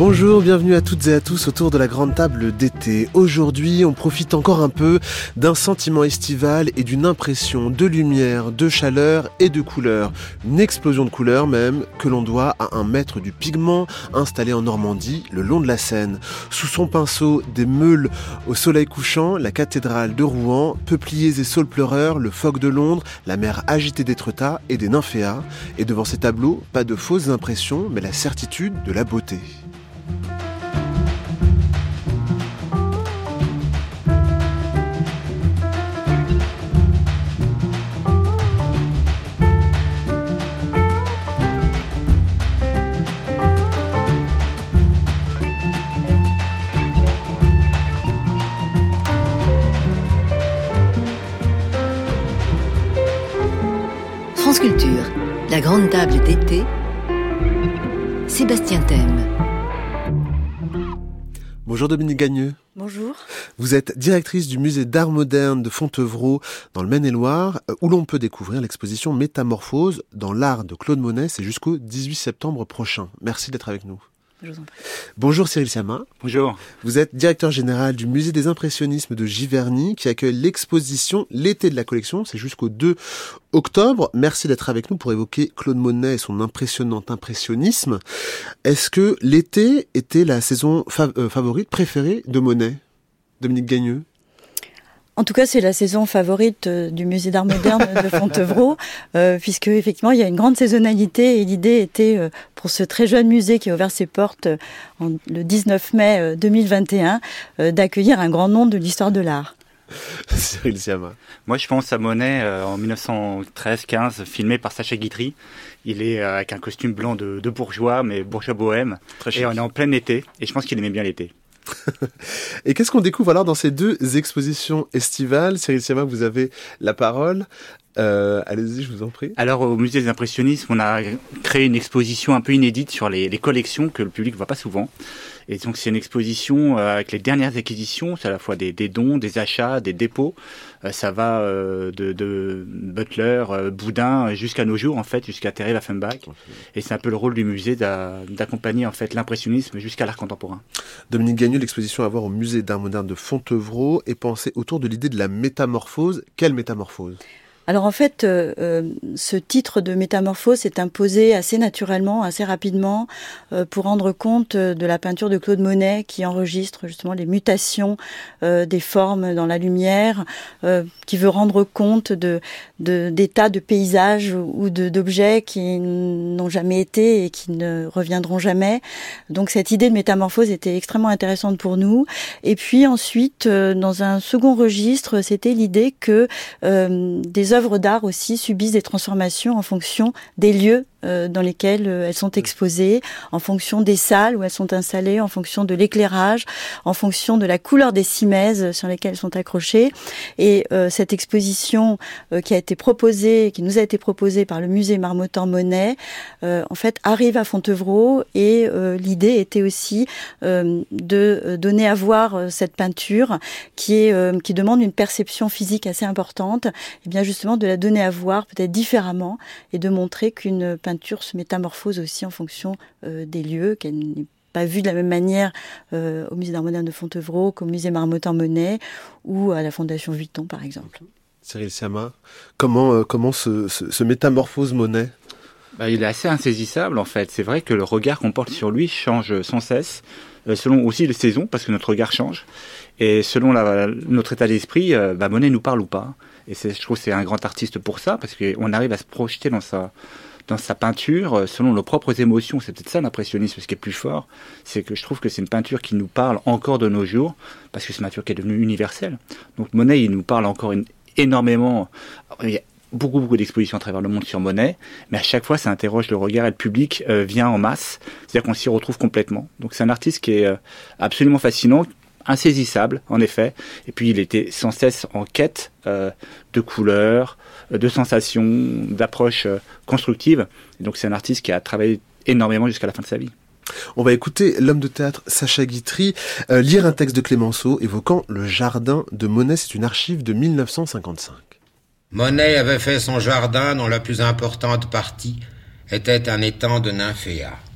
Bonjour, bienvenue à toutes et à tous autour de la grande table d'été. Aujourd'hui, on profite encore un peu d'un sentiment estival et d'une impression de lumière, de chaleur et de couleurs. Une explosion de couleurs même que l'on doit à un maître du pigment installé en Normandie, le long de la Seine. Sous son pinceau, des meules au soleil couchant, la cathédrale de Rouen, peupliers et saules pleureurs, le phoque de Londres, la mer agitée d'Étretat et des nymphéas. Et devant ces tableaux, pas de fausses impressions, mais la certitude de la beauté. France Culture, la grande table d'été, Sébastien Thème. Bonjour Dominique Gagneux. Bonjour. Vous êtes directrice du musée d'art moderne de Fontevraud dans le Maine-et-Loire, où l'on peut découvrir l'exposition Métamorphose dans l'art de Claude Monet. C'est jusqu'au 18 septembre prochain. Merci d'être avec nous. Je vous en prie. Bonjour Cyril Siama. Bonjour. Vous êtes directeur général du musée des impressionnismes de Giverny qui accueille l'exposition L'été de la collection. C'est jusqu'au 2 octobre. Merci d'être avec nous pour évoquer Claude Monet et son impressionnant impressionnisme. Est-ce que l'été était la saison favorite, préférée de Monet ? Dominique Gagneux. En tout cas, c'est la saison favorite du musée d'art moderne de Fontevraud, puisque effectivement, il y a une grande saisonnalité et l'idée était, pour ce très jeune musée qui a ouvert ses portes le 19 mai 2021, d'accueillir un grand nom de l'histoire de l'art. Cyril Siama. Moi, je pense à Monet en 1913-15, filmé par Sacha Guitry. Il est avec un costume blanc de bourgeois, mais bourgeois bohème. Et on est en plein été, et je pense qu'il aimait bien l'été. Et qu'est-ce qu'on découvre alors dans ces deux expositions estivales ? Cyril Siama, vous avez la parole. Allez-y, je vous en prie. Alors, au musée des impressionnismes, on a créé une exposition un peu inédite sur les collections que le public ne voit pas souvent. Et donc, c'est une exposition avec les dernières acquisitions. C'est à la fois des dons, des achats, des dépôts. Ça va de Butler, Boudin, jusqu'à nos jours, en fait, jusqu'à Thierry Laffenbach. Et c'est un peu le rôle du musée d'accompagner, en fait, l'impressionnisme jusqu'à l'art contemporain. Dominique Gagneux, l'exposition à voir au musée d'art moderne de Fontevraud est pensée autour de l'idée de la métamorphose. Quelle métamorphose ? Alors en fait, ce titre de métamorphose s'est imposé assez naturellement, assez rapidement, pour rendre compte de la peinture de Claude Monet qui enregistre justement les mutations des formes dans la lumière, qui veut rendre compte d'états de paysages ou d'objets qui n'ont jamais été et qui ne reviendront jamais. Donc cette idée de métamorphose était extrêmement intéressante pour nous. Et puis ensuite, dans un second registre, c'était l'idée que des œuvres d'art aussi subissent des transformations en fonction des lieux dans lesquels elles sont exposées, en fonction des salles où elles sont installées, en fonction de l'éclairage, en fonction de la couleur des cimaises sur lesquelles elles sont accrochées. Et cette exposition qui nous a été proposée par le musée Marmottan-Monet, en fait, arrive à Fontevraud et l'idée était aussi de donner à voir cette peinture qui demande une perception physique assez importante, et bien justement de la donner à voir peut-être différemment et de montrer qu'une peinture se métamorphose aussi en fonction des lieux, qu'elle n'est pas vue de la même manière au musée d'art moderne de Fontevraud qu'au musée Marmottan-Monet ou à la Fondation Vuitton par exemple. Cyril Siama, comment se métamorphose Monet ? Il est assez insaisissable en fait. C'est vrai que le regard qu'on porte sur lui change sans cesse, selon aussi les saisons, parce que notre regard change. Et selon notre état d'esprit, Monet nous parle ou pas. Et je trouve que c'est un grand artiste pour ça, parce qu'on arrive à se projeter dans sa peinture selon nos propres émotions. C'est peut-être ça l'impressionnisme, ce qui est plus fort, c'est que je trouve que c'est une peinture qui nous parle encore de nos jours, parce que c'est une peinture qui est devenue universelle. Donc Monet, il nous parle encore énormément. Il y a beaucoup d'expositions à travers le monde sur Monet, mais à chaque fois ça interroge le regard et le public vient en masse, c'est-à-dire qu'on s'y retrouve complètement. Donc c'est un artiste qui est absolument fascinant, insaisissable en effet, et puis il était sans cesse en quête de couleurs, de sensations, d'approches constructives. Et donc c'est un artiste qui a travaillé énormément jusqu'à la fin de sa vie. On va écouter l'homme de théâtre Sacha Guitry lire un texte de Clémenceau évoquant le jardin de Monet. C'est une archive de 1955. Monet avait fait son jardin dont la plus importante partie était un étang de nymphéas.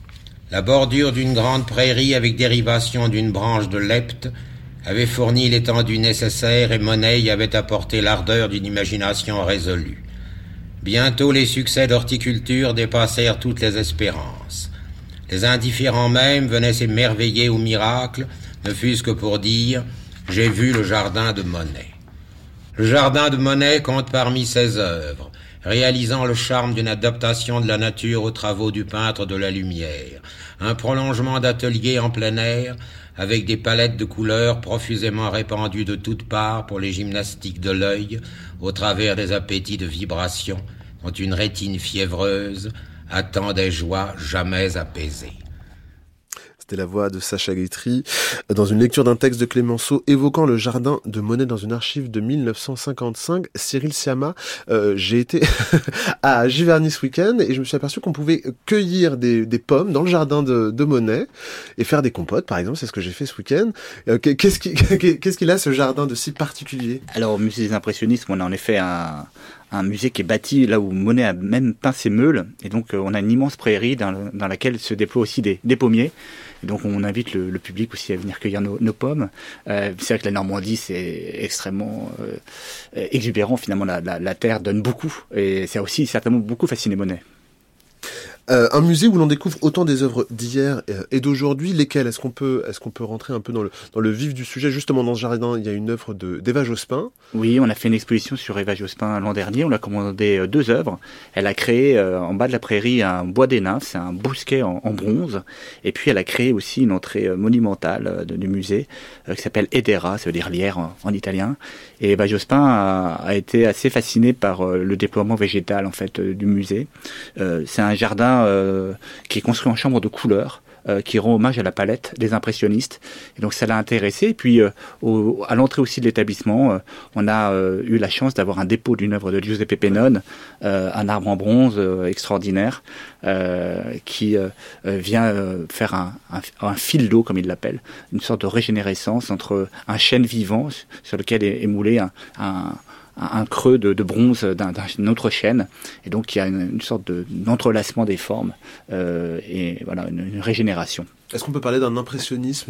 La bordure d'une grande prairie avec dérivation d'une branche de lepte avait fourni l'étendue nécessaire et Monet y avait apporté l'ardeur d'une imagination résolue. Bientôt les succès d'horticulture dépassèrent toutes les espérances. Les indifférents même venaient s'émerveiller au miracle, ne fût-ce que pour dire « J'ai vu le jardin de Monet ». Le jardin de Monet compte parmi ses œuvres, réalisant le charme d'une adaptation de la nature aux travaux du peintre de la lumière, un prolongement d'atelier en plein air, avec des palettes de couleurs profusément répandues de toutes parts pour les gymnastiques de l'œil, au travers des appétits de vibrations, dont une rétine fiévreuse attend des joies jamais apaisées. C'était la voix de Sacha Guitry dans une lecture d'un texte de Clémenceau évoquant le jardin de Monet dans une archive de 1955. Cyril Siama, j'ai été à Giverny ce week-end et je me suis aperçu qu'on pouvait cueillir des pommes dans le jardin de Monet et faire des compotes, par exemple. C'est ce que j'ai fait ce week-end. Qu'est-ce qu'il a, ce jardin de si particulier? Alors, au musée des impressionnistes, on a en effet un musée qui est bâti là où Monet a même peint ses meules. Et donc, on a une immense prairie dans laquelle se déploient aussi des pommiers. Et donc, on invite le public aussi à venir cueillir nos pommes. C'est vrai que la Normandie, c'est extrêmement exubérant. Finalement, la terre donne beaucoup. Et ça a aussi certainement beaucoup fasciné Monet. Un musée où l'on découvre autant des œuvres d'hier et d'aujourd'hui. Lesquelles? Est-ce qu'on peut rentrer un peu dans le vif du sujet? Justement, dans ce jardin, il y a une œuvre d'Eva Jospin. Oui, on a fait une exposition sur Eva Jospin l'an dernier. On a commandé 2 œuvres. Elle a créé en bas de la prairie un bois des nymphes, c'est un bousquet en bronze. Et puis elle a créé aussi une entrée monumentale du musée qui s'appelle Edera, ça veut dire lierre en italien. Et Eva Jospin a été assez fascinée par le déploiement végétal en fait du musée. C'est un jardin qui est construit en chambre de couleurs, qui rend hommage à la palette des impressionnistes. Et donc ça l'a intéressé. Et puis à l'entrée aussi de l'établissement, on a eu la chance d'avoir un dépôt d'une œuvre de Giuseppe Pennone, un arbre en bronze extraordinaire, qui vient faire un fil d'eau, comme il l'appelle, une sorte de régénérescence entre un chêne vivant sur lequel est moulé un creux de bronze d'un autre chêne, et donc il y a une sorte d'entrelacement des formes et voilà une régénération. Est-ce qu'on peut parler d'un impressionnisme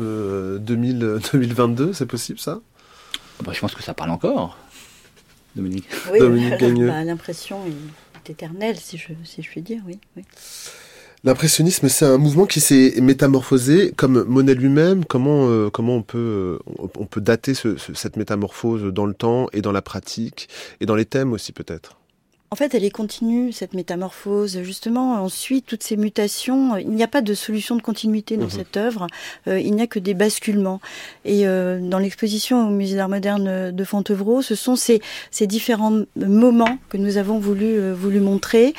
2022? C'est possible ça? Je pense que ça parle encore, Dominique. Oui, Dominique Gagneux. L'impression est éternelle, si je puis dire, oui. L'impressionnisme, c'est un mouvement qui s'est métamorphosé, comme Monet lui-même. Comment on peut dater cette métamorphose dans le temps et dans la pratique et dans les thèmes aussi peut-être? En fait, elle est continue, cette métamorphose. Justement, on suit toutes ces mutations. Il n'y a pas de solution de continuité dans cette œuvre. Il n'y a que des basculements. Et dans l'exposition au Musée d'Art Moderne de Fontevraud, ce sont ces différents moments que nous avons voulu montrer.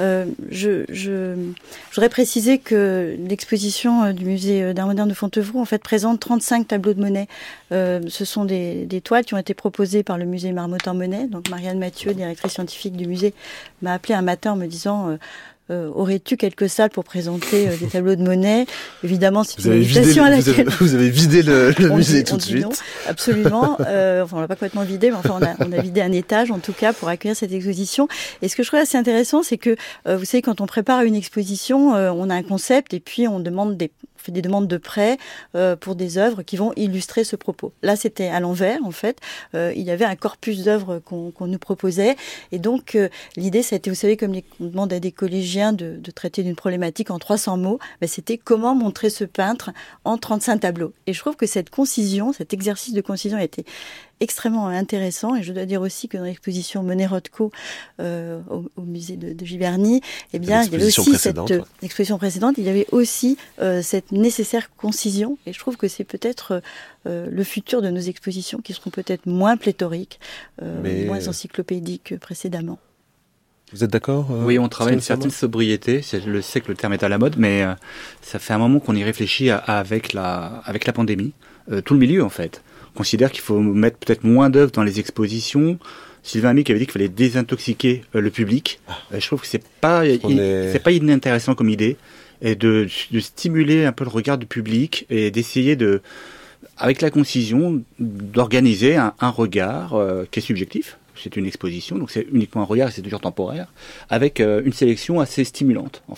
Je voudrais préciser que l'exposition du Musée d'Art Moderne de Fontevraud, en fait, présente 35 tableaux de Monet. Ce sont des toiles qui ont été proposées par le musée Marmottan-Monet. Donc, Marianne Mathieu, directrice scientifique du musée, m'a appelé un matin en me disant aurais-tu quelques salles pour présenter des tableaux de Monet? Évidemment, c'est une invitation à laquelle... Vous avez vidé le musée tout de suite. Non, absolument. On l'a pas complètement vidé, mais enfin, on a vidé un étage, en tout cas, pour accueillir cette exposition. Et ce que je trouve assez intéressant, c'est que, vous savez, quand on prépare une exposition, on a un concept et puis on fait des demandes de prêt pour des œuvres qui vont illustrer ce propos. Là, c'était à l'envers, en fait. Il y avait un corpus d'œuvres qu'on nous proposait. Et donc, l'idée, ça a été, vous savez, comme on demande à des collégiens de traiter d'une problématique en 300 mots, c'était comment montrer ce peintre en 35 tableaux. Et je trouve que cette concision, cet exercice de concision a été extrêmement intéressant. Et je dois dire aussi que dans l'exposition Monet-Rothko au musée de Giverny, il y avait aussi cette exposition précédente, il y avait aussi cette nécessaire concision. Et je trouve que c'est peut-être le futur de nos expositions qui seront peut-être moins pléthoriques, moins encyclopédiques que précédemment. Vous êtes d'accord? Oui, on travaille une certaine sobriété. Je sais que le terme est à la mode, mais ça fait un moment qu'on y réfléchit avec la pandémie. Tout le milieu, en fait, considère qu'il faut mettre peut-être moins d'œuvres dans les expositions. Sylvain Amic avait dit qu'il fallait désintoxiquer le public. Je trouve que c'est pas inintéressant comme idée, et de stimuler un peu le regard du public et d'essayer avec la concision, d'organiser un regard qui est subjectif. C'est une exposition, donc c'est uniquement un regard et c'est toujours temporaire, avec une sélection assez stimulante, en fait.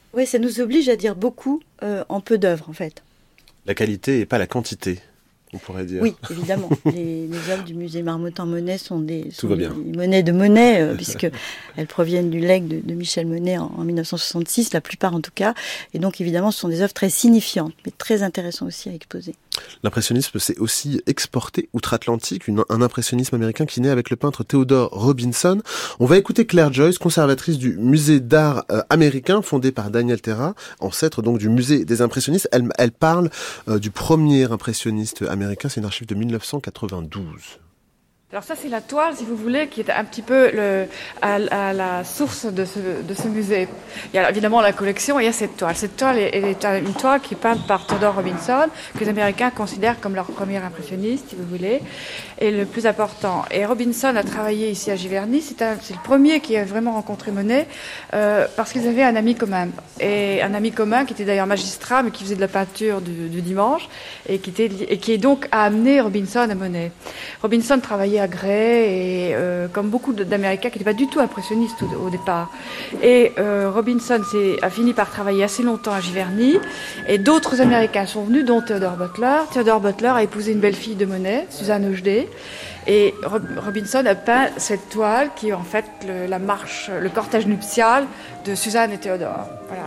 Oui, ça nous oblige à dire beaucoup en peu d'œuvres, en fait. La qualité et pas la quantité, on pourrait dire. Oui, évidemment. Les œuvres du musée Marmottan-Monet sont des monnaies de Monet, puisqu'elles proviennent du legs de Michel Monet en 1966, la plupart en tout cas. Et donc, évidemment, ce sont des œuvres très signifiantes, mais très intéressantes aussi à exposer. L'impressionnisme, c'est aussi exporté outre-Atlantique, un impressionnisme américain qui naît avec le peintre Theodore Robinson. On va écouter Claire Joyce, conservatrice du musée d'art américain, fondé par Daniel Terra, ancêtre donc du musée des impressionnistes. Elle parle du premier impressionniste américain, c'est une archive de 1992. Alors ça, c'est la toile, si vous voulez, qui est un petit peu à la source de ce musée. Il y a évidemment la collection et il y a cette toile. Cette toile, elle est une toile qui est peinte par Theodore Robinson, que les Américains considèrent comme leur premier impressionniste, si vous voulez, et le plus important. Et Robinson a travaillé ici à Giverny. C'est le premier qui a vraiment rencontré Monet, parce qu'ils avaient un ami commun. Et un ami commun qui était d'ailleurs magistrat, mais qui faisait de la peinture du dimanche, et qui donc a amené Robinson à Monet. Robinson travaillait à Grès, et comme beaucoup d'Américains qui n'étaient pas du tout impressionnistes au départ. Et Robinson a fini par travailler assez longtemps à Giverny, et d'autres Américains sont venus, dont Theodore Butler. Theodore Butler a épousé une belle-fille de Monet, Suzanne Hocheday, et Robinson a peint cette toile qui est en fait le cortège nuptial de Suzanne et Theodore. Voilà.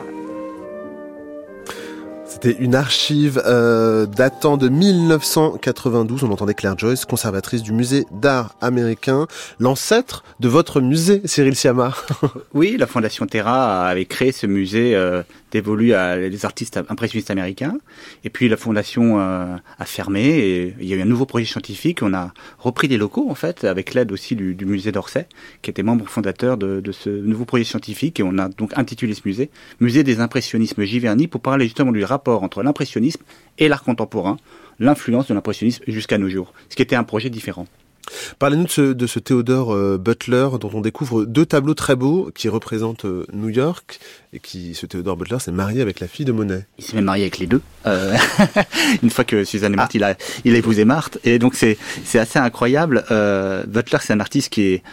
C'était une archive datant de 1992. On entendait Claire Joyce, conservatrice du musée d'art américain, l'ancêtre de votre musée, Cyril Siama. Oui, la Fondation Terra avait créé ce musée dévolu à les artistes impressionnistes américains. Et puis la Fondation a fermé et il y a eu un nouveau projet scientifique. On a repris des locaux, en fait, avec l'aide aussi du musée d'Orsay, qui était membre fondateur de ce nouveau projet scientifique. Et on a donc intitulé ce musée « Musée des impressionnismes Giverny » pour parler justement du rapport entre l'impressionnisme et l'art contemporain, l'influence de l'impressionnisme jusqu'à nos jours, ce qui était un projet différent. Parlez-nous de ce Theodore Butler dont on découvre deux tableaux très beaux qui représentent New York et ce Theodore Butler s'est marié avec la fille de Monet. Il s'est même marié avec les deux. Une fois que Suzanne est morte, il a épousé Marthe et donc c'est assez incroyable. Butler, c'est un artiste qui est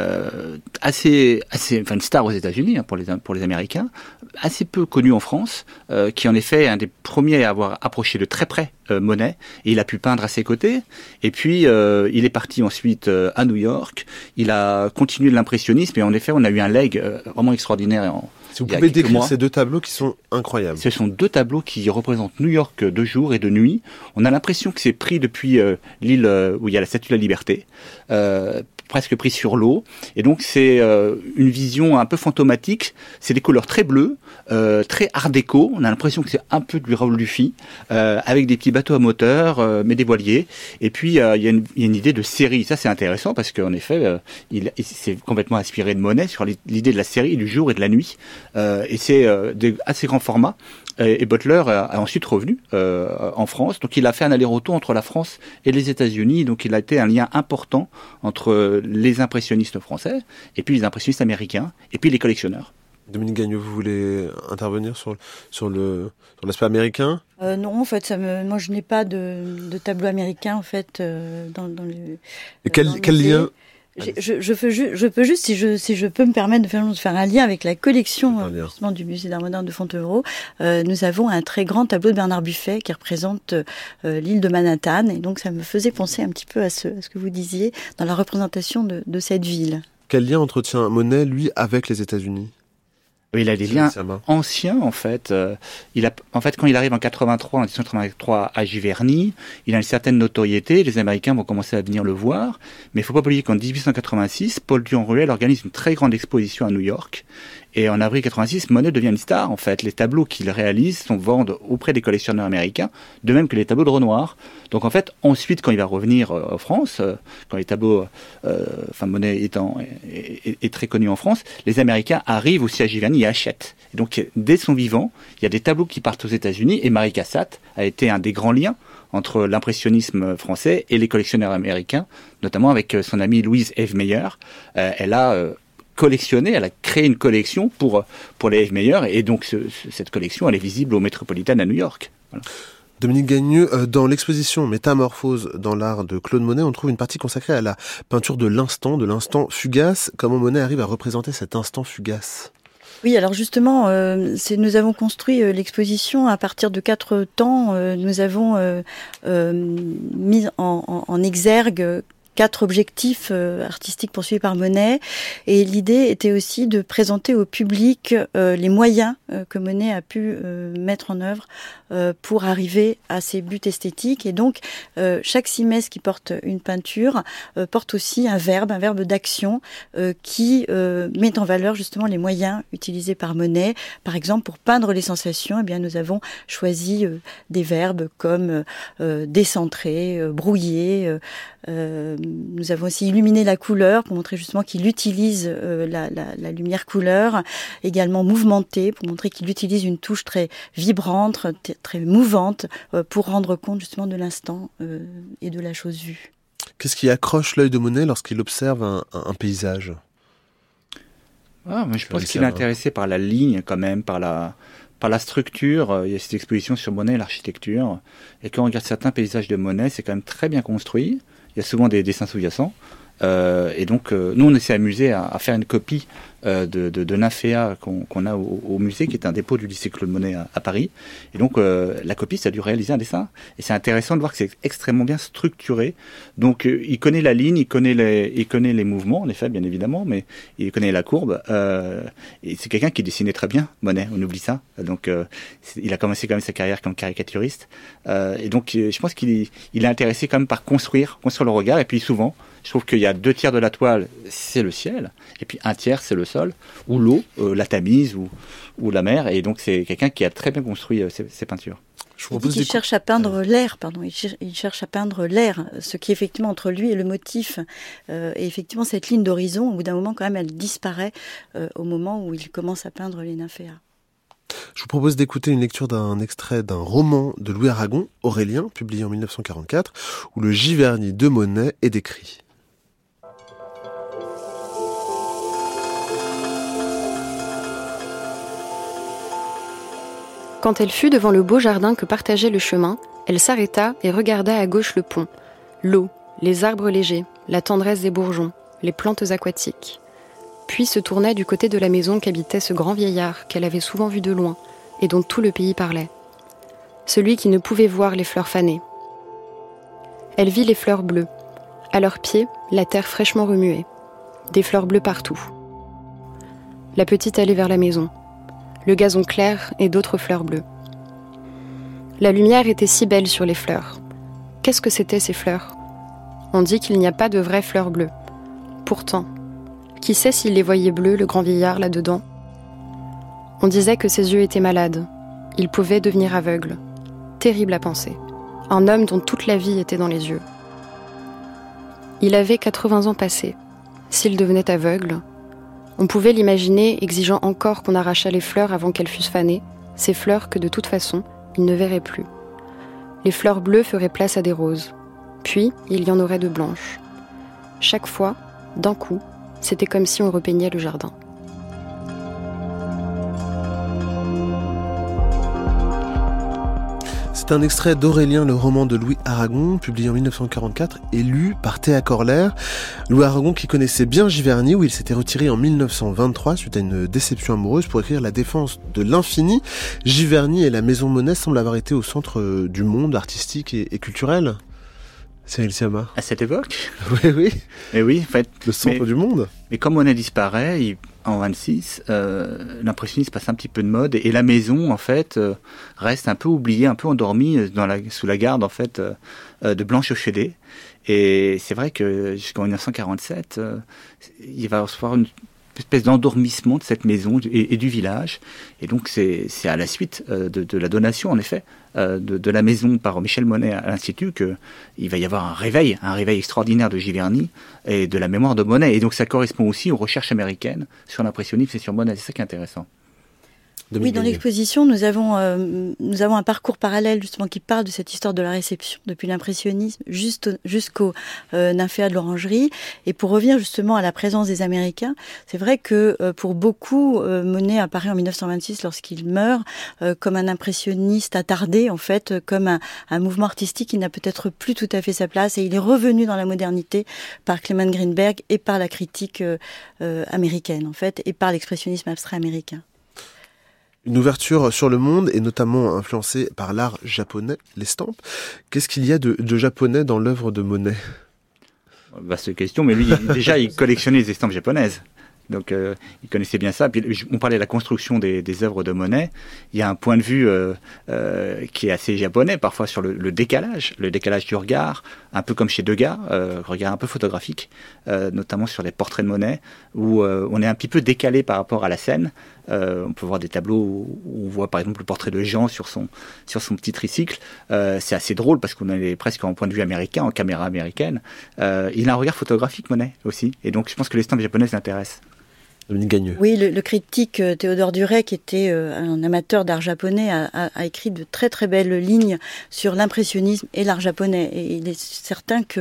assez une star aux États-Unis pour les Américains, assez peu connu en France, qui en effet est un des premiers à avoir approché de très près Monet, et il a pu peindre à ses côtés. Et puis il est parti ensuite à New York. Il a continué de l'impressionnisme et en effet on a eu un leg vraiment extraordinaire. Si vous pouvez décrire ces deux tableaux qui sont incroyables. Ce sont deux tableaux qui représentent New York de jour et de nuit. On a l'impression que c'est pris depuis l'île où il y a la Statue de la Liberté. Presque pris sur l'eau, et donc c'est une vision un peu fantomatique. C'est des couleurs très bleues, très art déco. On a l'impression que c'est un peu du Raoul Dufy, avec des petits bateaux à moteur, mais des voiliers. Et puis il y a une idée de série. Ça c'est intéressant parce qu'en effet, il s'est complètement inspiré de Monet sur l'idée de la série du jour et de la nuit. Et c'est assez grand format. Et Butler a ensuite revenu en France. Donc il a fait un aller-retour entre la France et les États-Unis. Donc il a été un lien important entre les impressionnistes français et puis les impressionnistes américains et puis les collectionneurs. Dominique Gagnon, vous voulez intervenir sur l'aspect américain ? Non, en fait, moi je n'ai pas de tableau américain en fait dans le. Et quel lien ? Je peux juste, si je peux me permettre de faire un lien avec la collection justement du musée d'art moderne de Fontevraud, nous avons un très grand tableau de Bernard Buffet qui représente l'île de Manhattan, et donc ça me faisait penser un petit peu à ce que vous disiez dans la représentation de cette ville. Quel lien entretient Monet, lui, avec les États-Unis ? Il a des liens anciens, en fait. Quand il arrive en 1983 à Giverny, il a une certaine notoriété. Les Américains vont commencer à venir le voir. Mais il ne faut pas oublier qu'en 1886, Paul Durand-Ruel organise une très grande exposition à New York. Et en avril 86, Monet devient une star, en fait. Les tableaux qu'il réalise sont vendus auprès des collectionneurs américains, de même que les tableaux de Renoir. Donc, en fait, ensuite, quand il va revenir en France, quand les tableaux, Monet est très connu en France, les Américains arrivent aussi à Giverny et achètent. Et donc, dès son vivant, il y a des tableaux qui partent aux États-Unis, et Marie Cassatt a été un des grands liens entre l'impressionnisme français et les collectionneurs américains, notamment avec son amie Louise Eve-Meyer. Elle a créé une collection pour les Eve-Meyer, et donc cette collection, elle est visible au Metropolitan à New York. Voilà. Dominique Gagneux, dans l'exposition Métamorphose dans l'art de Claude Monet, on trouve une partie consacrée à la peinture de l'instant fugace. Comment Monet arrive à représenter cet instant fugace ? Oui, alors justement, nous avons construit l'exposition à partir de 4 temps. Nous avons mis en exergue 4 objectifs artistiques poursuivis par Monet, et l'idée était aussi de présenter au public les moyens que Monet a pu mettre en œuvre pour arriver à ses buts esthétiques. Et donc chaque simèse qui porte une peinture porte aussi un verbe d'action qui met en valeur justement les moyens utilisés par Monet. Par exemple, pour peindre les sensations, eh bien nous avons choisi des verbes comme décentrer, brouiller. Nous avons aussi illuminé la couleur pour montrer justement qu'il utilise la lumière couleur, également mouvementé pour montrer qu'il utilise une touche très vibrante, très mouvante pour rendre compte justement de l'instant et de la chose vue. Qu'est-ce qui accroche l'œil de Monet lorsqu'il observe un paysage ? Moi, je pense qu'il est intéressé par la ligne quand même, par la structure. Il y a cette exposition sur Monet et l'architecture. Et quand on regarde certains paysages de Monet, c'est quand même très bien construit. Il y a souvent des dessins sous-jacents. Et donc, nous, on s'est amusé à faire une copie de Nymphéa qu'on a au musée, qui est un dépôt du lycée Claude Monet à Paris. Et donc, la copie, ça a dû réaliser un dessin. Et c'est intéressant de voir que c'est extrêmement bien structuré. Donc, il connaît la ligne, il connaît les mouvements, en effet, bien évidemment, mais il connaît la courbe. Et c'est quelqu'un qui dessinait très bien, Monet, on oublie ça. Donc, il a commencé quand même sa carrière comme caricaturiste. Et donc, je pense qu'il est intéressé quand même par construire le regard. Et puis, souvent, je trouve qu'il y a 2 tiers de la toile, c'est le ciel, et puis 1 tiers, c'est le sol, ou l'eau, la Tamise, ou la mer. Et donc, c'est quelqu'un qui a très bien construit ses peintures. Il cherche à peindre l'air, il cherche à peindre l'air, ce qui effectivement entre lui et le motif. Et effectivement, cette ligne d'horizon, au bout d'un moment, quand même, elle disparaît au moment où il commence à peindre les nymphéas. Je vous propose d'écouter une lecture d'un extrait d'un roman de Louis Aragon, Aurélien, publié en 1944, où le Giverny de Monet est décrit. Quand elle fut devant le beau jardin que partageait le chemin, elle s'arrêta et regarda à gauche le pont, l'eau, les arbres légers, la tendresse des bourgeons, les plantes aquatiques. Puis se tourna du côté de la maison qu'habitait ce grand vieillard qu'elle avait souvent vu de loin et dont tout le pays parlait. Celui qui ne pouvait voir les fleurs fanées. Elle vit les fleurs bleues. À leurs pieds, la terre fraîchement remuée. Des fleurs bleues partout. La petite allait vers la maison. Le gazon clair et d'autres fleurs bleues. La lumière était si belle sur les fleurs. Qu'est-ce que c'étaient ces fleurs ? On dit qu'il n'y a pas de vraies fleurs bleues. Pourtant, qui sait s'il les voyait bleues, le grand vieillard, là-dedans ? On disait que ses yeux étaient malades. Il pouvait devenir aveugle. Terrible à penser. Un homme dont toute la vie était dans les yeux. Il avait 80 ans passés. S'il devenait aveugle, on pouvait l'imaginer exigeant encore qu'on arrachât les fleurs avant qu'elles fussent fanées, ces fleurs que de toute façon, il ne verrait plus. Les fleurs bleues feraient place à des roses. Puis, il y en aurait de blanches. Chaque fois, d'un coup, c'était comme si on repeignait le jardin. C'est un extrait d'Aurélien, le roman de Louis Aragon, publié en 1944 et lu par Théa Corler. Louis Aragon qui connaissait bien Giverny, où il s'était retiré en 1923 suite à une déception amoureuse pour écrire La défense de l'infini. Giverny et la maison Monet semblent avoir été au centre du monde artistique et culturel. Cyril Siama. À cette époque ? Oui, oui. Et oui, en fait. Le centre du monde. Mais comme Monet disparaît, en 26, l'impressionnisme passe un petit peu de mode et la maison, en fait, reste un peu oubliée, un peu endormie sous la garde, en fait, de Blanche Hochédé. Et c'est vrai que jusqu'en 1947, il va y avoir une espèce d'endormissement de cette maison et du village. Et donc, c'est à la suite de la donation, en effet, de la maison par Michel Monet à l'Institut qu'il va y avoir un réveil extraordinaire de Giverny et de la mémoire de Monet. Et donc, ça correspond aussi aux recherches américaines sur l'impressionnisme et sur Monet. C'est ça qui est intéressant. Oui, dans l'exposition, nous avons un parcours parallèle justement qui parle de cette histoire de la réception depuis l'impressionnisme jusqu'au Nymphéa de l'Orangerie. Et pour revenir justement à la présence des Américains, c'est vrai que pour beaucoup, Monet apparaît en 1926 lorsqu'il meurt comme un impressionniste attardé, en fait, comme un mouvement artistique qui n'a peut-être plus tout à fait sa place. Et il est revenu dans la modernité par Clement Greenberg et par la critique américaine, en fait, et par l'expressionnisme abstrait américain. Une ouverture sur le monde et notamment influencée par l'art japonais, l'estampe. Qu'est-ce qu'il y a de japonais dans l'œuvre de Monet ? Vaste question, mais lui, déjà, il collectionnait les estampes japonaises. Donc, il connaissait bien ça. Puis, on parlait de la construction des œuvres de Monet. Il y a un point de vue qui est assez japonais, parfois sur le décalage du regard, un peu comme chez Degas, regard un peu photographique, notamment sur les portraits de Monet, où on est un petit peu décalé par rapport à la scène. On peut voir des tableaux où on voit par exemple le portrait de Jean sur son petit tricycle. C'est assez drôle parce qu'on est presque en point de vue américain, en caméra américaine. Il a un regard photographique, Monet, aussi. Et donc je pense que l'estampe japonaise l'intéresse. Dominique Gagneux. Oui, le critique Théodore Duret, qui était un amateur d'art japonais, a écrit de très très belles lignes sur l'impressionnisme et l'art japonais. Et il est certain que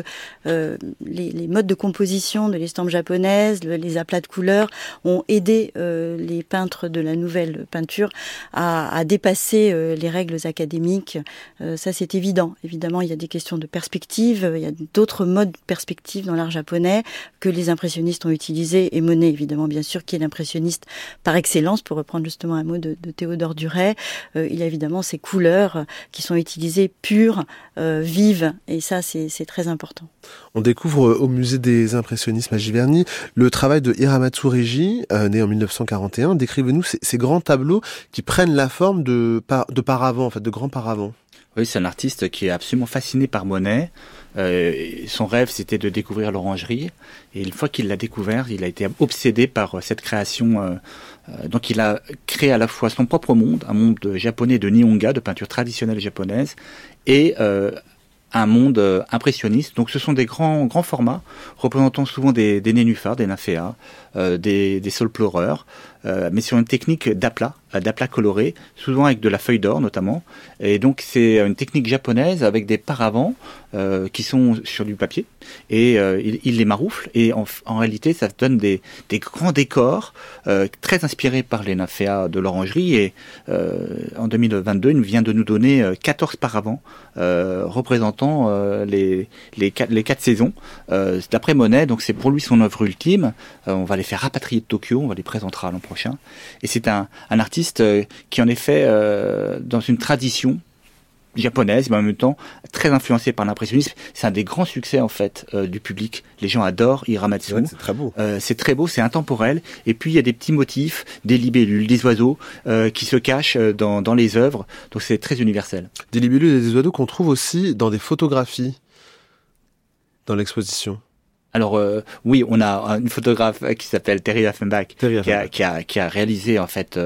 les modes de composition de l'estampe japonaise, les aplats de couleurs, ont aidé les peintres de la nouvelle peinture à dépasser les règles académiques. Ça, c'est évident. Évidemment, il y a des questions de perspective, il y a d'autres modes de perspective dans l'art japonais que les impressionnistes ont utilisés, et Monet, évidemment, bien sûr, qui est l'impressionniste par excellence, pour reprendre justement un mot de Théodore Duret. Il y a évidemment ces couleurs qui sont utilisées pures, vives, et ça c'est très important. On découvre au musée des impressionnismes à Giverny le travail de Hiramatsu Reiji, né en 1941. Décrivez-nous ces grands tableaux qui prennent la forme de paravents, en fait, de grands paravents. Oui, c'est un artiste qui est absolument fasciné par Monet. Son rêve, c'était de découvrir l'orangerie. Et une fois qu'il l'a découvert, il a été obsédé par cette création. Donc il a créé à la fois son propre monde, un monde japonais de Nihonga, de peinture traditionnelle japonaise, et un monde impressionniste. Donc ce sont des grands formats, représentant souvent des nénuphars, des nymphéas, des saules pleureurs, mais sur une technique d'aplat coloré, souvent avec de la feuille d'or notamment. Et donc c'est une technique japonaise avec des paravents qui sont sur du papier, et il les maroufle, et en réalité ça donne des grands décors très inspirés par les nymphéas de l'orangerie. Et en 2022, il vient de nous donner 14 paravents représentant les 4 saisons d'après Monet. Donc c'est pour lui son œuvre ultime. On va les faire rapatrier de Tokyo, on va les présentera l'an prochain. Et c'est un artiste qui en est fait dans une tradition japonaise, mais en même temps très influencé par l'impressionnisme. C'est un des grands succès en fait du public. Les gens adorent Hiramatsu. Ouais, c'est très beau. C'est très beau, c'est intemporel. Et puis il y a des petits motifs, des libellules, des oiseaux qui se cachent dans les œuvres. Donc c'est très universel. Des libellules et des oiseaux qu'on trouve aussi dans des photographies dans l'exposition. Alors oui, on a une photographe qui s'appelle Terry Affenbach qui a réalisé en fait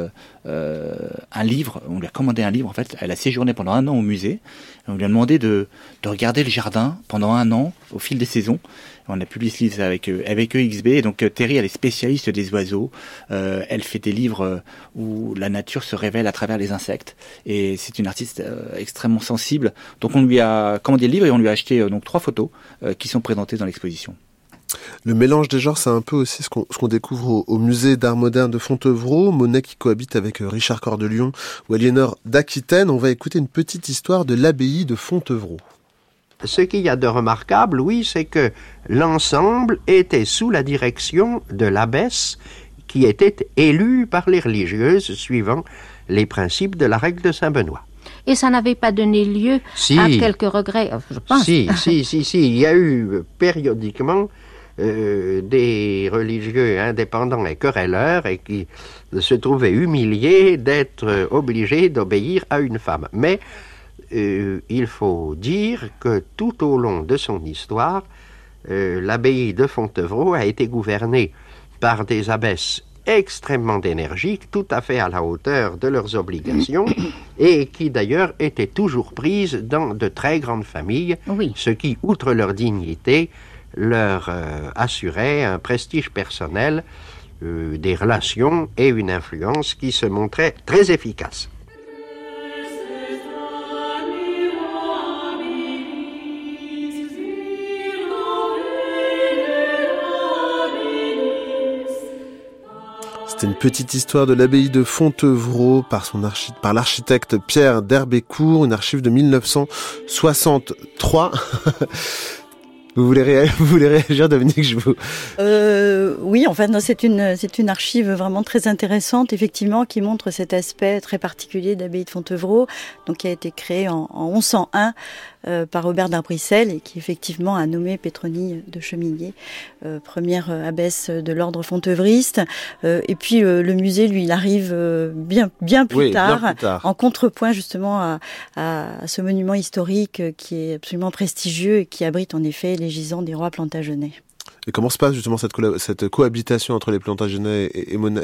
un livre. On lui a commandé un livre. En fait, elle a séjourné pendant 1 an au musée. On lui a demandé de regarder le jardin pendant 1 an au fil des saisons. On a publié ce livre avec EXB. Et donc Terry, elle est spécialiste des oiseaux. Elle fait des livres où la nature se révèle à travers les insectes. Et c'est une artiste extrêmement sensible. Donc on lui a commandé le livre et on lui a acheté donc 3 photos qui sont présentées dans l'exposition. Le mélange des genres, c'est un peu aussi ce qu'on découvre au musée d'art moderne de Fontevraud. Monet qui cohabite avec Richard Coeur de Lion ou Aliénor d'Aquitaine. On va écouter une petite histoire de l'abbaye de Fontevraud. Ce qu'il y a de remarquable, oui, c'est que l'ensemble était sous la direction de l'abbesse qui était élue par les religieuses suivant les principes de la règle de Saint-Benoît. Et ça n'avait pas donné lieu à quelques regrets, je pense. Si. Il y a eu périodiquement des religieux indépendants et querelleurs et qui se trouvaient humiliés d'être obligés d'obéir à une femme. Mais il faut dire que tout au long de son histoire, l'abbaye de Fontevraud a été gouvernée par des abbesses extrêmement énergiques, tout à fait à la hauteur de leurs obligations, et qui d'ailleurs étaient toujours prises dans de très grandes familles, oui. Ce qui, outre leur dignité, leur assurait un prestige personnel, des relations et une influence qui se montraient très efficaces. C'est une petite histoire de l'abbaye de Fontevraud par l'architecte Pierre d'Herbécourt, une archive de 1963. Vous voulez réagir, Dominique? Oui, enfin, non, c'est une archive vraiment très intéressante, effectivement, qui montre cet aspect très particulier de l'abbaye de Fontevraud, donc qui a été créée en 1101 par Robert d'Arbrissel et qui effectivement a nommé Pétronie de Chemillé première abbesse de l'ordre fontevriste. Et puis le musée, lui, il arrive bien plus tard, en contrepoint justement à ce monument historique qui est absolument prestigieux et qui abrite en effet les gisants des rois Plantagenets. Et comment se passe justement cette cohabitation entre les Plantagenets et Monet?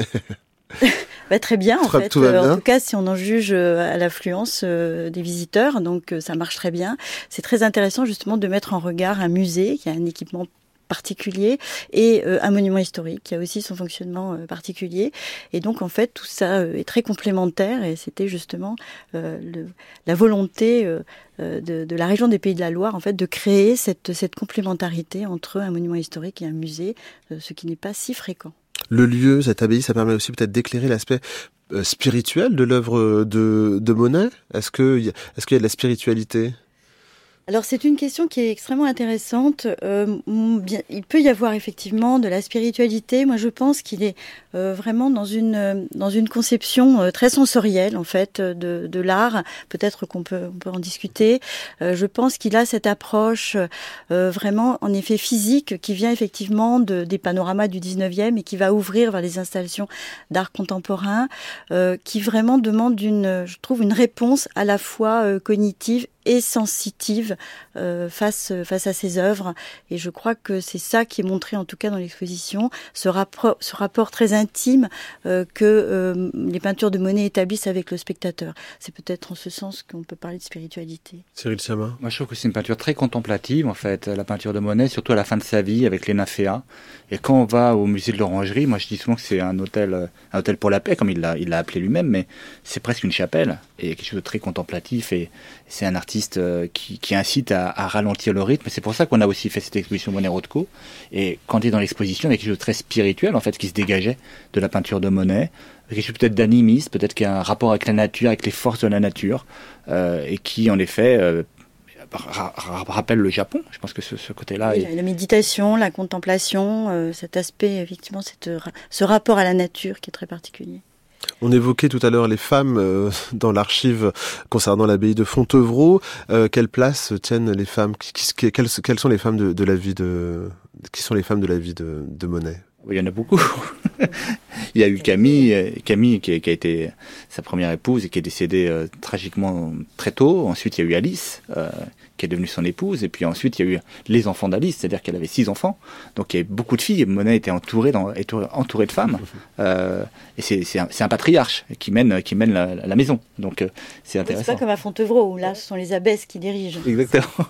Très bien, en fait. En tout cas, si on en juge à l'affluence des visiteurs, donc ça marche très bien. C'est très intéressant justement de mettre en regard un musée qui a un équipement particulier et un monument historique qui a aussi son fonctionnement particulier. Et donc, en fait, tout ça est très complémentaire et c'était justement la volonté de la région des Pays de la Loire, en fait, de créer cette complémentarité entre un monument historique et un musée, ce qui n'est pas si fréquent. Le lieu, cette abbaye, ça permet aussi peut-être d'éclairer l'aspect spirituel de l'œuvre de Monet. Est-ce qu'il y a de la spiritualité ? Alors c'est une question qui est extrêmement intéressante. Il peut y avoir effectivement de la spiritualité. Moi je pense qu'il est vraiment dans une conception très sensorielle en fait de l'art. Peut-être qu'on peut en discuter. Je pense qu'il a cette approche vraiment en effet physique qui vient effectivement des panoramas du 19e et qui va ouvrir vers les installations d'art contemporain, qui vraiment demande je trouve une réponse à la fois cognitive et sensitive face à ces œuvres. Et je crois que c'est ça qui est montré en tout cas dans l'exposition, ce rapport très intime que les peintures de Monet établissent avec le spectateur. C'est peut-être en ce sens qu'on peut parler de spiritualité. Cyril Sama. Moi je trouve que c'est une peinture très contemplative en fait, la peinture de Monet, surtout à la fin de sa vie avec les nymphéas. Et quand on va au musée de l'Orangerie, moi je dis souvent que c'est un hôtel pour la paix, comme il l'a appelé lui-même, mais c'est presque une chapelle et quelque chose de très contemplatif, et c'est un artiste qui incite à ralentir le rythme. C'est pour ça qu'on a aussi fait cette exposition Monet-Rothko. Et quand on est dans l'exposition, il y a quelque chose de très spirituel en fait qui se dégageait de la peinture de Monet, quelque chose peut-être d'animiste, peut-être qu'il y a un rapport avec la nature, avec les forces de la nature, et qui en effet rappelle le Japon. Je pense que ce côté-là... Oui, la méditation, la contemplation, cet aspect, effectivement, ce rapport à la nature qui est très particulier. On évoquait tout à l'heure les femmes dans l'archive concernant l'abbaye de Fontevraud. Quelle place tiennent les femmes? Quelles sont les femmes de la vie qui sont les femmes de la vie de Monet? Il y en a beaucoup. Il y a eu Camille qui a été sa première épouse et qui est décédée tragiquement très tôt. Ensuite, il y a eu Alice, qui est devenue son épouse. Et puis ensuite, il y a eu les enfants d'Alice, c'est-à-dire qu'elle avait 6 enfants. Donc il y avait beaucoup de filles. Monet était entouré de femmes. Et c'est un patriarche qui mène la maison. Donc c'est intéressant. C'est pas comme à Fontevraud, où là, ce sont les abbesses qui dirigent. Exactement.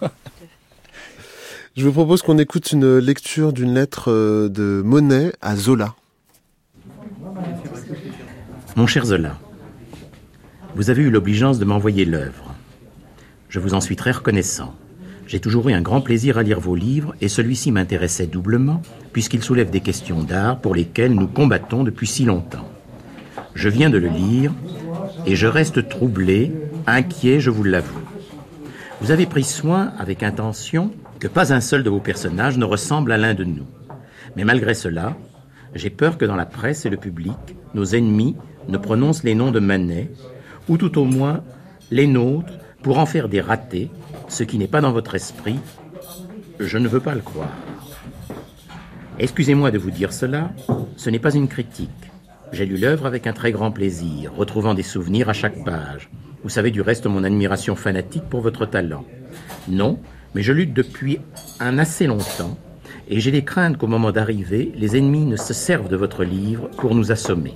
Je vous propose qu'on écoute une lecture d'une lettre de Monet à Zola. Mon cher Zola, vous avez eu l'obligeance de m'envoyer l'œuvre. Je vous en suis très reconnaissant. J'ai toujours eu un grand plaisir à lire vos livres et celui-ci m'intéressait doublement puisqu'il soulève des questions d'art pour lesquelles nous combattons depuis si longtemps. Je viens de le lire et je reste troublé, inquiet, je vous l'avoue. Vous avez pris soin, avec intention, que pas un seul de vos personnages ne ressemble à l'un de nous. Mais malgré cela, j'ai peur que dans la presse et le public, nos ennemis ne prononcent les noms de Manet, ou tout au moins les nôtres, pour en faire des ratés, ce qui n'est pas dans votre esprit. Je ne veux pas le croire. Excusez-moi de vous dire cela, ce n'est pas une critique. J'ai lu l'œuvre avec un très grand plaisir, retrouvant des souvenirs à chaque page. Vous savez du reste mon admiration fanatique pour votre talent. Non, mais je lutte depuis un assez longtemps, et j'ai des craintes qu'au moment d'arriver, les ennemis ne se servent de votre livre pour nous assommer.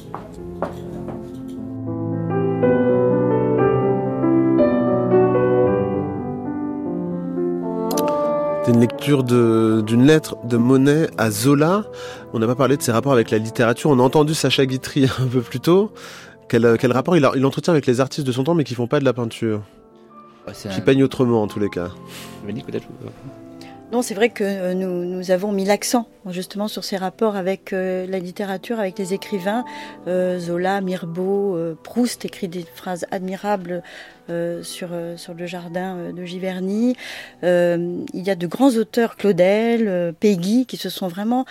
C'est une lecture d'une lettre de Monet à Zola. On n'a pas parlé de ses rapports avec la littérature. On a entendu Sacha Guitry un peu plus tôt. Quel rapport il entretient avec les artistes de son temps, mais qui font pas de la peinture, qui peignent autrement en tous les cas. Dominique, peut-être. Non, c'est vrai que nous avons mis l'accent justement sur ces rapports avec la littérature, avec les écrivains. Zola, Mirbeau, Proust écrit des phrases admirables sur le jardin de Giverny. Il y a de grands auteurs, Claudel, Péguy, qui se sont vraiment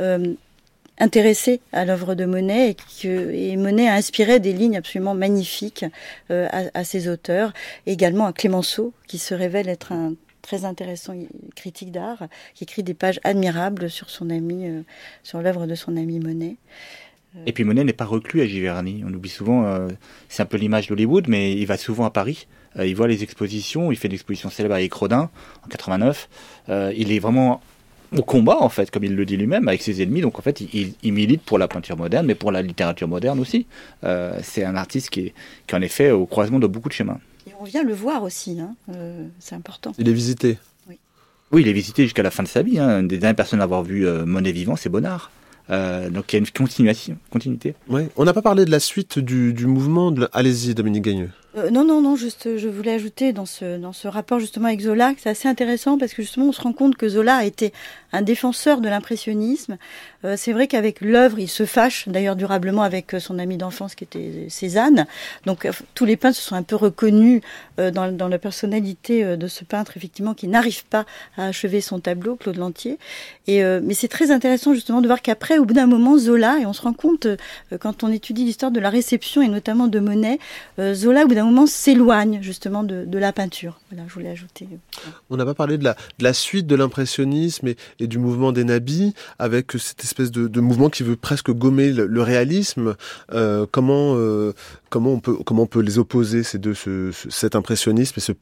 intéressés à l'œuvre de Monet et Monet a inspiré des lignes absolument magnifiques à ces auteurs. Et également à Clémenceau, qui se révèle être un très intéressant critique d'art, qui écrit des pages admirables sur sur l'œuvre de son ami Monet. Et puis Monet n'est pas reclus à Giverny. On oublie souvent, c'est un peu l'image d'Hollywood, mais il va souvent à Paris. Il voit les expositions, il fait une exposition célèbre avec Rodin en 89. Il est vraiment au combat, en fait, comme il le dit lui-même, avec ses ennemis. Donc, en fait, il milite pour la peinture moderne, mais pour la littérature moderne aussi. C'est un artiste qui est en effet au croisement de beaucoup de chemins. Et on vient le voir aussi, c'est important. Il est visité. Oui, il est visité jusqu'à la fin de sa vie. Une des dernières personnes à avoir vu Monet vivant, c'est Bonnard. Donc il y a une continuité. Ouais. On n'a pas parlé de la suite du mouvement. Allez-y, Dominique Gagneux. Non, juste je voulais ajouter dans ce rapport justement avec Zola, que c'est assez intéressant parce que justement on se rend compte que Zola a été un défenseur de l'impressionnisme. C'est vrai qu'avec l'œuvre, il se fâche d'ailleurs durablement avec son ami d'enfance qui était Cézanne. Donc tous les peintres se sont un peu reconnus dans la personnalité de ce peintre effectivement qui n'arrive pas à achever son tableau, Claude Lantier. Mais c'est très intéressant justement de voir qu'après, au bout d'un moment, Zola, et on se rend compte quand on étudie l'histoire de la réception et notamment de Monet, Zola au bout d'un moment s'éloigne justement de la peinture. Voilà, je voulais ajouter. On n'a pas parlé de la suite de l'impressionnisme et du mouvement des nabis, avec cette espèce de mouvement qui veut presque gommer le réalisme. Comment on peut les opposer, ces deux, cet impressionnisme et ce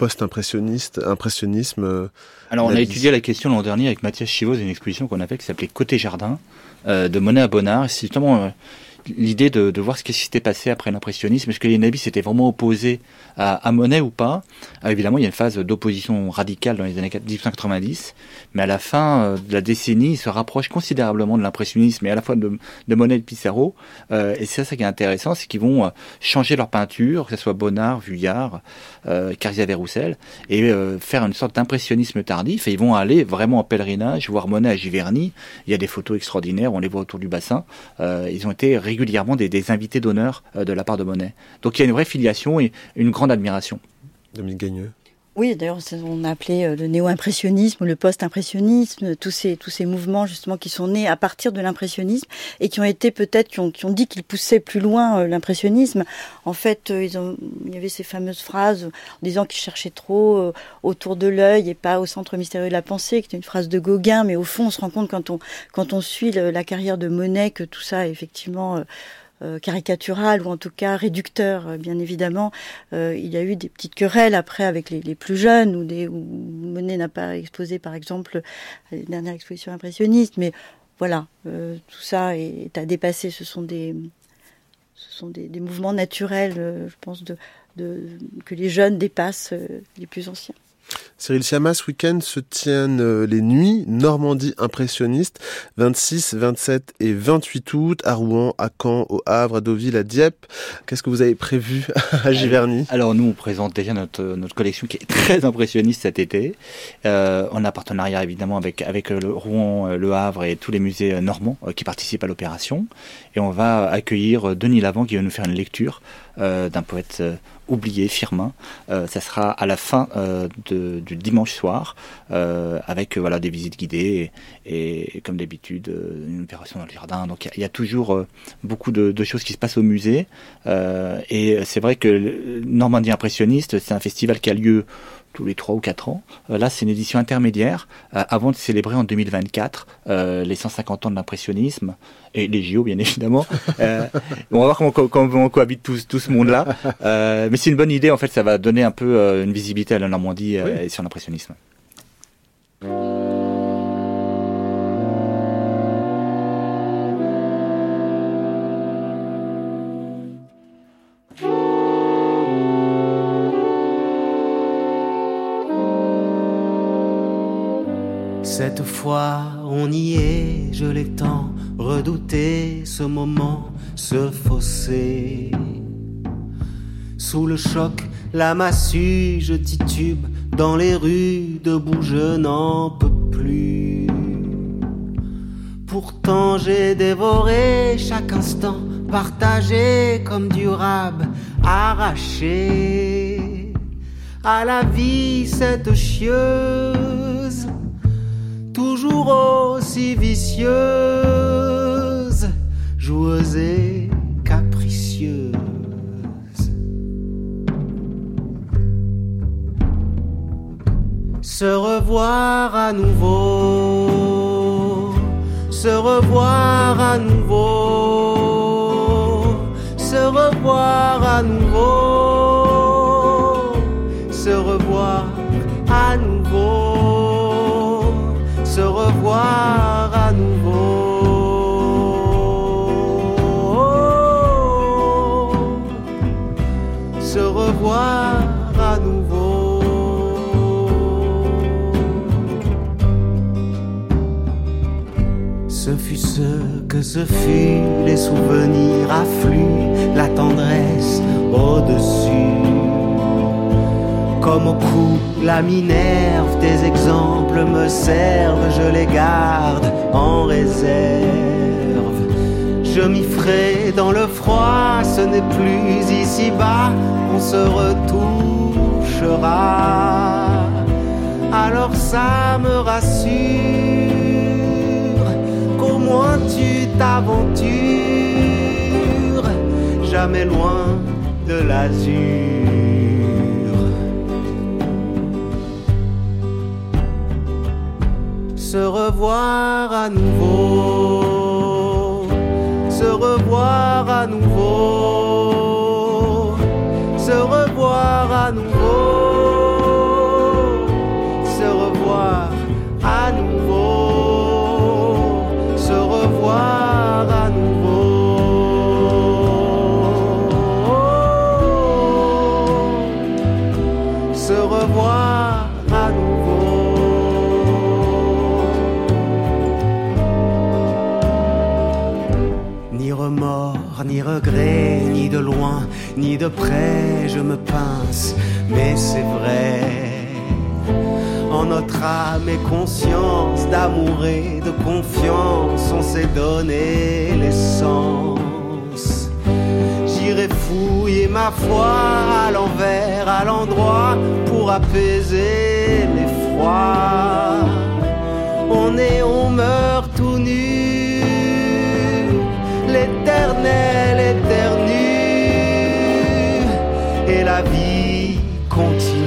post-impressionnisme Alors on a étudié la question l'an dernier avec Mathias Chivos, une exposition qu'on a fait qui s'appelait Côté Jardin, de Monet à Bonnard. C'est justement l'idée de voir ce qui s'était passé après l'impressionnisme. Est-ce que les nabis s'étaient vraiment opposés à Monet ou pas? Évidemment, il y a une phase d'opposition radicale dans les années 1890, mais à la fin de la décennie, ils se rapprochent considérablement de l'impressionnisme, et à la fois de Monet et de Pissarro. Et c'est ça qui est intéressant, c'est qu'ils vont changer leur peinture, que ce soit Bonnard, Vuillard, Carzia-Roussel, et faire une sorte d'impressionnisme tardif, et ils vont aller vraiment en pèlerinage, voir Monet à Giverny. Il y a des photos extraordinaires, on les voit autour du bassin. Ils ont été régulièrement des invités d'honneur de la part de Monet. Donc il y a une vraie filiation et une grande admiration. Dominique Gagneux. Oui, d'ailleurs, on a appelé le néo-impressionnisme, le post-impressionnisme, tous ces mouvements justement qui sont nés à partir de l'impressionnisme et qui ont été peut-être, qui ont dit qu'ils poussaient plus loin l'impressionnisme. En fait, il y avait ces fameuses phrases en disant qu'ils cherchaient trop autour de l'œil et pas au centre mystérieux de la pensée, qui était une phrase de Gauguin, mais au fond, on se rend compte quand on suit la carrière de Monet que tout ça est effectivement caricatural ou en tout cas réducteur, bien évidemment. Il y a eu des petites querelles après avec les plus jeunes où Monet n'a pas exposé par exemple à la dernière exposition impressionniste, mais voilà, tout ça est à dépasser. Ce sont des mouvements naturels, je pense, que les jeunes dépassent les plus anciens. Cyril Sciamma, ce week-end se tiennent les nuits Normandie impressionniste, 26, 27 et 28 août, à Rouen, à Caen, au Havre, à Deauville, à Dieppe. Qu'est-ce que vous avez prévu à Giverny? Alors nous, on présente déjà notre collection qui est très impressionniste cet été. On a un partenariat évidemment avec le Rouen, le Havre et tous les musées normands qui participent à l'opération. Et on va accueillir Denis Lavant qui va nous faire une lecture d'un poète oublié, Firmin. Ça sera à la fin du dimanche soir, avec des visites guidées et comme d'habitude une opération dans le jardin. Donc il y a toujours beaucoup de choses qui se passent au musée. Et c'est vrai que Normandie impressionniste, c'est un festival qui a lieu tous les 3 ou 4 ans. Là, c'est une édition intermédiaire, avant de célébrer en 2024 les 150 ans de l'impressionnisme et les JO, bien évidemment. On va voir comment cohabite tout ce monde-là. Mais c'est une bonne idée, en fait, ça va donner un peu une visibilité à la Normandie et sur l'impressionnisme. Cette fois, on y est, je l'ai tant redouté, ce moment, ce fossé. Sous le choc, la massue, je titube dans les rues, debout je n'en peux plus. plus. Pourtant j'ai dévoré chaque instant, partagé comme du rab, arraché à la vie cette chieuse, toujours aussi vicieuse, joueuse et capricieuse. Se revoir à nouveau, se revoir à nouveau, se revoir à nouveau, se revoir à nouveau, se revoir à nouveau, se revoir à nouveau. Ce fut ce que ce fut, les souvenirs affluent, la tendresse au-dessus. Comme au cou, la Minerve, des exemples me servent, je les garde en réserve. Je m'y ferai dans le froid, ce n'est plus ici-bas qu'on se retouchera. Alors ça me rassure, qu'au moins tu t'aventures, jamais loin de l'azur. Se revoir à nouveau, se revoir à nouveau, se revoir à nouveau, se revoir à nouveau, se revoir à nouveau, se revoir à nouveau. Ni remords, ni regrets, ni de loin, ni de près, je me pince, mais c'est vrai. En notre âme et conscience, d'amour et de confiance, on s'est donné l'essence. J'irai fouiller ma foi à l'envers, à l'endroit, pour apaiser l'effroi. On est, on meurt tout nu, l'éternel éternue, et la vie continue.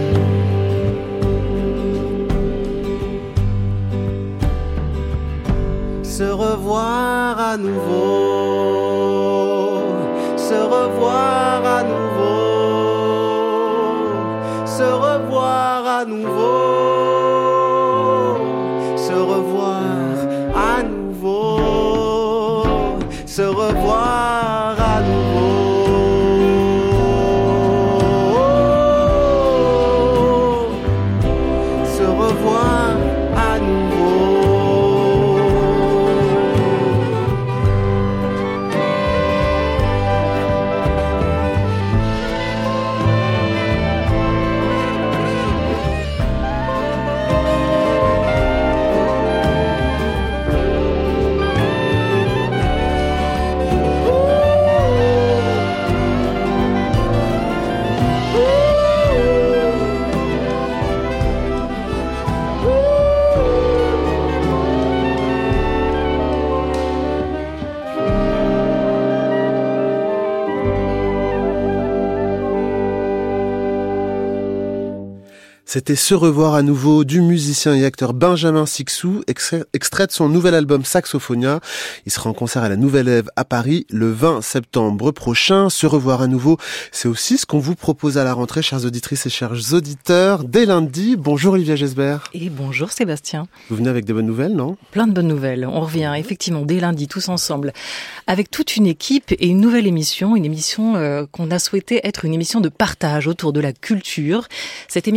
Se revoir à nouveau, se revoir à nouveau, se revoir à nouveau, se revoir à nouveau, se revoir à nouveau, se revoir à nouveau. C'était Se revoir à nouveau du musicien et acteur Benjamin Sixou, extrait de son nouvel album Saxophonia. Il sera en concert à la Nouvelle Ève à Paris le 20 septembre prochain. Se revoir à nouveau, c'est aussi ce qu'on vous propose à la rentrée, chères auditrices et chers auditeurs, dès lundi. Bonjour Olivia Gesbert. Et bonjour Sébastien. Vous venez avec des bonnes nouvelles, non ? Plein de bonnes nouvelles. On revient effectivement dès lundi tous ensemble avec toute une équipe et une nouvelle émission, qu'on a souhaité être une émission de partage autour de la culture. Cette émission, elle va s'appeler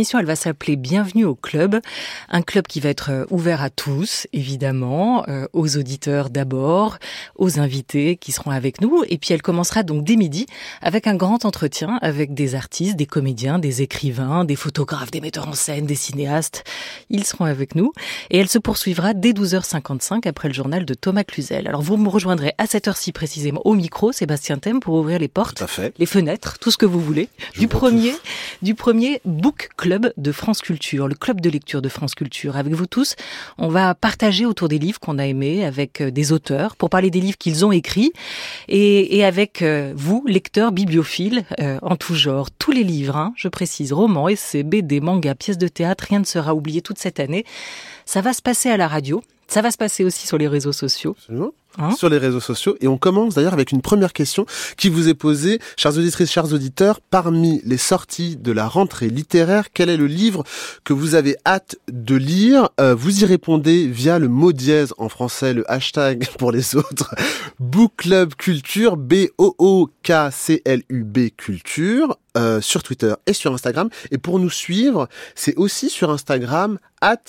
s'appeler Bienvenue au club. Un club qui va être ouvert à tous, évidemment, aux auditeurs d'abord, aux invités qui seront avec nous. Et puis elle commencera donc dès midi avec un grand entretien avec des artistes, des comédiens, des écrivains, des photographes, des metteurs en scène, des cinéastes. Ils seront avec nous. Et elle se poursuivra dès 12h55 après le journal de Thomas Cluzel. Alors vous me rejoindrez à cette heure-ci précisément au micro, Sébastien Thème, pour ouvrir les portes, les fenêtres, tout ce que vous voulez, du premier Book Club de France Culture, le club de lecture de France Culture. Avec vous tous, on va partager autour des livres qu'on a aimés avec des auteurs pour parler des livres qu'ils ont écrits et avec vous, lecteurs, bibliophiles en tout genre. Tous les livres, je précise, romans, essais, BD, mangas, pièces de théâtre, rien ne sera oublié toute cette année. Ça va se passer à la radio. Ça va se passer aussi sur les réseaux sociaux. Absolument. Sur les réseaux sociaux. Et on commence d'ailleurs avec une première question qui vous est posée, chères auditrices, chers auditeurs. Parmi les sorties de la rentrée littéraire, quel est le livre que vous avez hâte de lire? Vous y répondez via le mot dièse en français, le hashtag pour les autres, Book Club Culture, BOOKCLUB Culture, sur Twitter et sur Instagram. Et pour nous suivre, c'est aussi sur Instagram,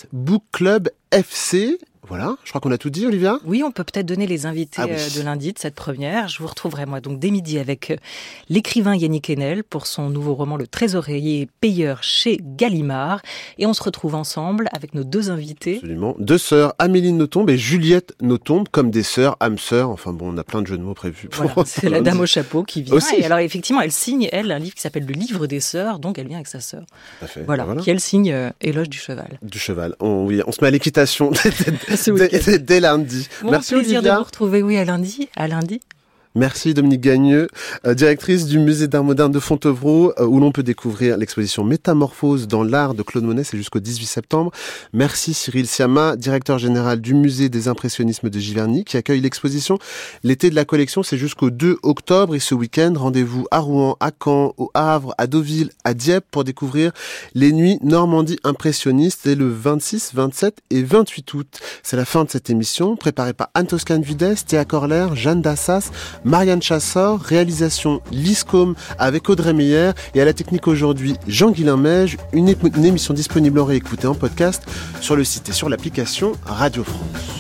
@BookClubFC. Voilà, je crois qu'on a tout dit, Olivia. Oui, on peut peut-être donner les invités de lundi de cette première. Je vous retrouverai moi donc dès midi avec l'écrivain Yannick Enel pour son nouveau roman Le Trésorier payeur chez Gallimard. Et on se retrouve ensemble avec nos deux invités. Absolument, deux sœurs, Amélie Nothomb et Juliette Nothomb, comme des sœurs, âmes sœurs. Enfin bon, on a plein de jeux de mots prévus. Voilà, c'est la dame au chapeau qui vient. Aussi. Et alors effectivement, elle signe, un livre qui s'appelle Le Livre des Sœurs, donc elle vient avec sa sœur. Voilà, qui elle signe Éloge du cheval. Du cheval, on se met à l'équitation dès lundi. Bon, merci plaisir Olivia. De vous retrouver, à lundi. Merci Dominique Gagneux, directrice du musée d'art moderne de Fontevraud, où l'on peut découvrir l'exposition Métamorphose dans l'art de Claude Monet, c'est jusqu'au 18 septembre. Merci Cyril Siama, directeur général du musée des impressionnismes de Giverny, qui accueille l'exposition. L'été de la collection, c'est jusqu'au 2 octobre, et ce week-end, rendez-vous à Rouen, à Caen, au Havre, à Deauville, à Dieppe, pour découvrir les nuits Normandie impressionnistes, et le 26, 27 et 28 août. C'est la fin de cette émission, préparée par Anne-Toscane Vides, Théa Corler, Jeanne Dassas, Marianne Chassor, réalisation Liscom avec Audrey Meyer, et à la technique aujourd'hui Jean-Guilain Meige, une émission disponible en réécoutée en podcast sur le site et sur l'application Radio France.